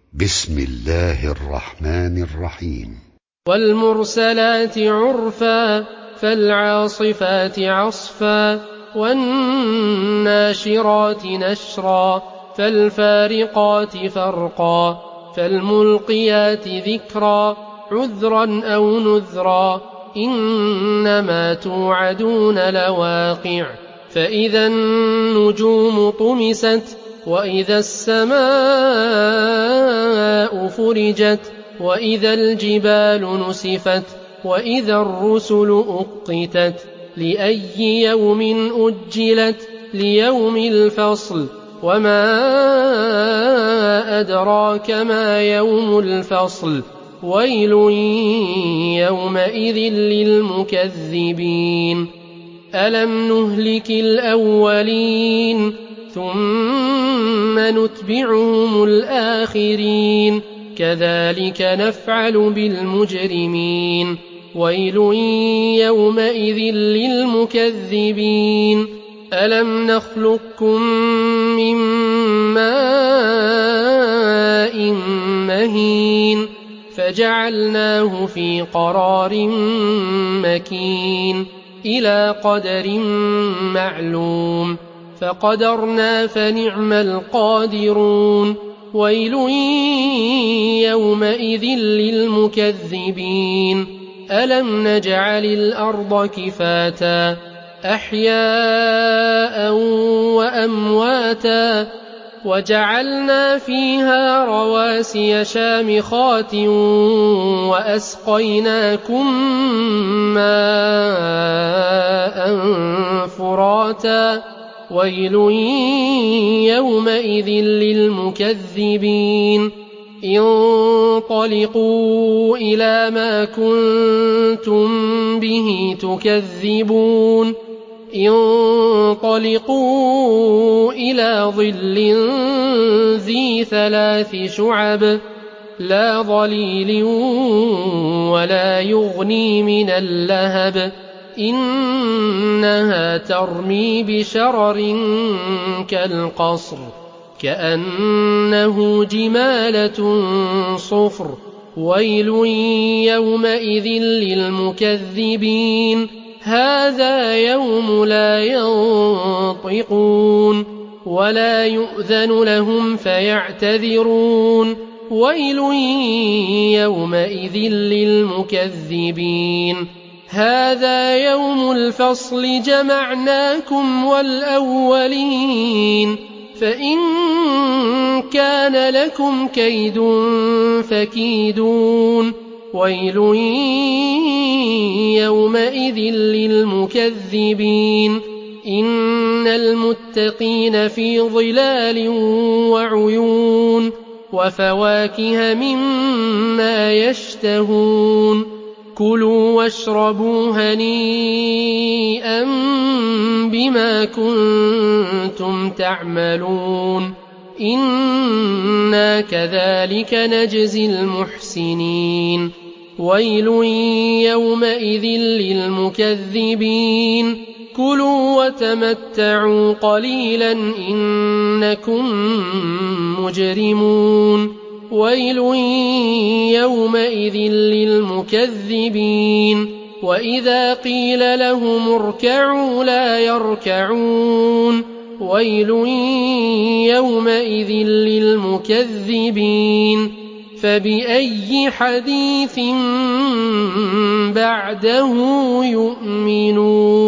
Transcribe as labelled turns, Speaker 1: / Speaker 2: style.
Speaker 1: بسم الله الرحمن الرحيم.
Speaker 2: والمرسلات عرفا فالعاصفات عصفا والناشرات نشرا فالفارقات فرقا فالملقيات ذكرا عذرا أو نذرا إنما توعدون لواقع فإذا النجوم طمست وإذا السماء فرجت وإذا الجبال نسفت وإذا الرسل أقتت لأي يوم أجلت ليوم الفصل وما أدراك ما يوم الفصل ويل يومئذ للمكذبين ألم نهلك الأولين ثم نتبعهم الآخرين كذلك نفعل بالمجرمين ويل يومئذ للمكذبين ألم نخلقكم من ماء مهين فجعلناه في قرار مكين إلى قدر معلوم فقدرنا فنعم القادرون ويل يومئذ للمكذبين ألم نجعل الأرض كفاتا أحياء وأمواتا وجعلنا فيها رواسي شامخات وأسقيناكم ماء فراتا ويل يومئذ للمكذبين انطلقوا إلى ما كنتم به تكذبون انطلقوا إلى ظل ذي 3 شعب لا ظليل ولا يغني من اللهب إنها ترمي بشرر كالقصر كأنه جمالة صفر ويل يومئذ للمكذبين هذا يوم لا ينطقون ولا يؤذن لهم فيعتذرون ويل يومئذ للمكذبين هذا يوم الفصل جمعناكم والأولين فإن كان لكم كيد فكيدون ويل يومئذ للمكذبين إن المتقين في ظلال وعيون وفواكه مما يشتهون كلوا واشربوا هنيئا بما كنتم تعملون إنا كذلك نجزي المحسنين ويل يومئذ للمكذبين كلوا وتمتعوا قليلا إنكم مجرمون ويل يومئذ للمكذبين وإذا قيل لهم اركعوا لا يركعون ويل يومئذ للمكذبين فبأي حديث بعده يؤمنون